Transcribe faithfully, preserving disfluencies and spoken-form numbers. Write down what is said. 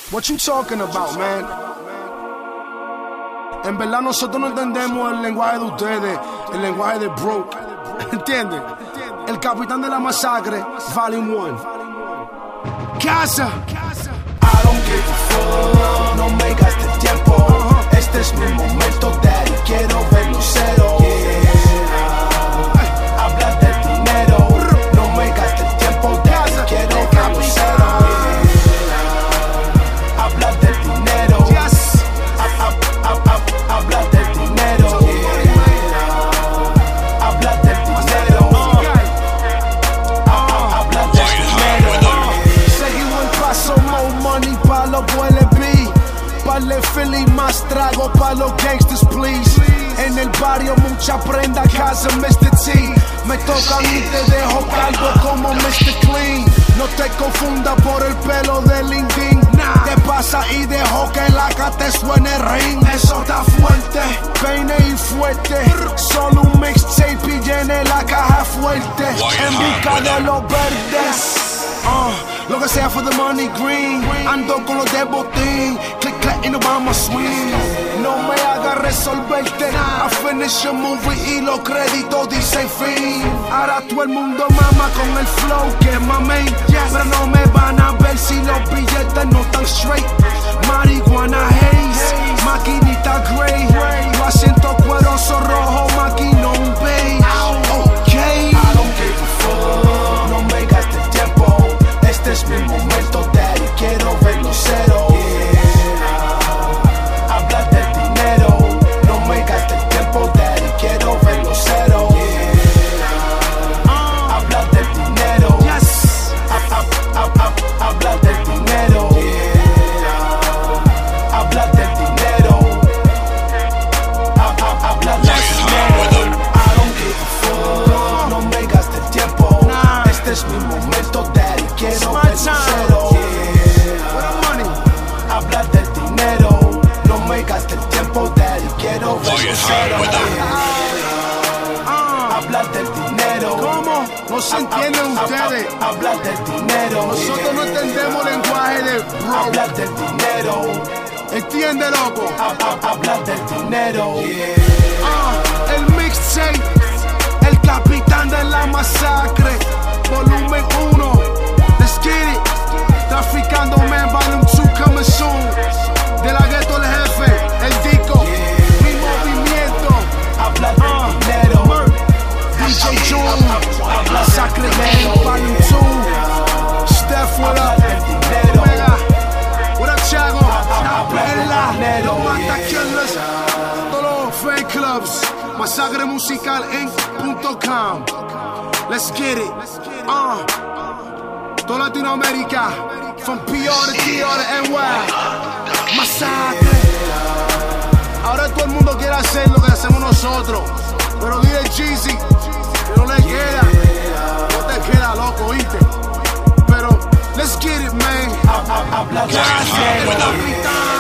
What you talking about, man? En verdad nosotros no entendemos el lenguaje de ustedes, el lenguaje de broke. ¿Entiendes? El capitán de la masacre, Volume uno. Casa. I don't give a fuck, no me gaste tiempo. Este es mi momento, daddy, quiero verlo cero. Habla del dinero, no me gaste tiempo, daddy, quiero verlo cero. Habla del dinero, habla del dinero, habla del dinero, habla del dinero. Seguimos el paso, more money pa' los L B. Pa'le Philly, más trago pa' los gangsters, please. En el barrio mucha prenda, casa mister T. Me toca a mí, te dejo calvo como mister Clean. No te confundas por el pelo de LinkedIn. Te pasa y dejo que la te suene ring. Eso está fuerte, peine y fuerte. Solo un mixtape y llene la caja fuerte. En busca de los verdes. Uh, lo que sea for the money green. Ando con los de botín. Click, clack y no vamos a swing. No me hagas resolverte. I finish a movie y los créditos dicen fin. Ahora todo el mundo mama con el flow que mamé. Pero no me van a ver si los billetes no están straight. Marihuana haze, maquinita grey. Lo asiento cueroso rojo, maquinón beige. Okay. I don't give a fuck, no me gaste tiempo. Este es mi momento, daddy, quiero verlo cero. Habla del dinero, no me gaste tiempo, daddy, quiero verlo cero. Habla del dinero, habla del dinero, habla del dinero, habla del dinero. I don't give a fuck, no me gaste tiempo. Este es mi momento, daddy, quiero verlo cero. Habla del dinero, no me gaste tiempo, daddy, quiero verlo cero. Habla del dinero. ¿Cómo? No se entienden ustedes. Habla del dinero. Nosotros no entendemos lenguaje de bro. Habla del dinero. ¿Entiende, loco? Habla del dinero. Ah, el mixtape, el capitán de la masacre, volumen uno. Let's get it. Traficando Man, volume two coming soon. De la gueto el jefe, el disco, mi movimiento. Habla del dinero. D J June, Masacre Man, volume two. Steph, what up? Omega, what up, Chago? Ella, los Mata Killers, todos los fan clubs. Masacre Musical Inc punto com. Let's get it. Uh, toda Latinoamérica, from P R to T R to N Y. Masacre. Ahora todo el mundo quiere hacer lo que hacemos nosotros. Pero dile Jeezy que no le queda. No te queda, loco, ¿viste? Pero let's get it, man. Habla del dinero.